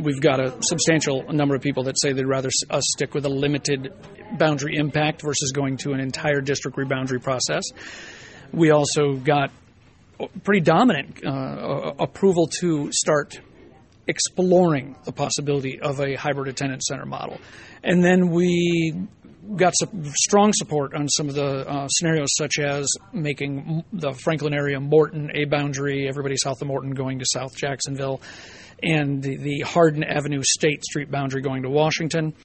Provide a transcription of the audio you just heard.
we've got a substantial number of people that say they'd rather us stick with a limited boundary impact versus going to an entire district reboundary process. We also got pretty dominant approval to start exploring the possibility of a hybrid attendance center model. And then we got some strong support on some of the scenarios, such as making the Franklin area Morton a boundary, everybody south of Morton going to South Jacksonville, and the Hardin Avenue State Street boundary going to Washington.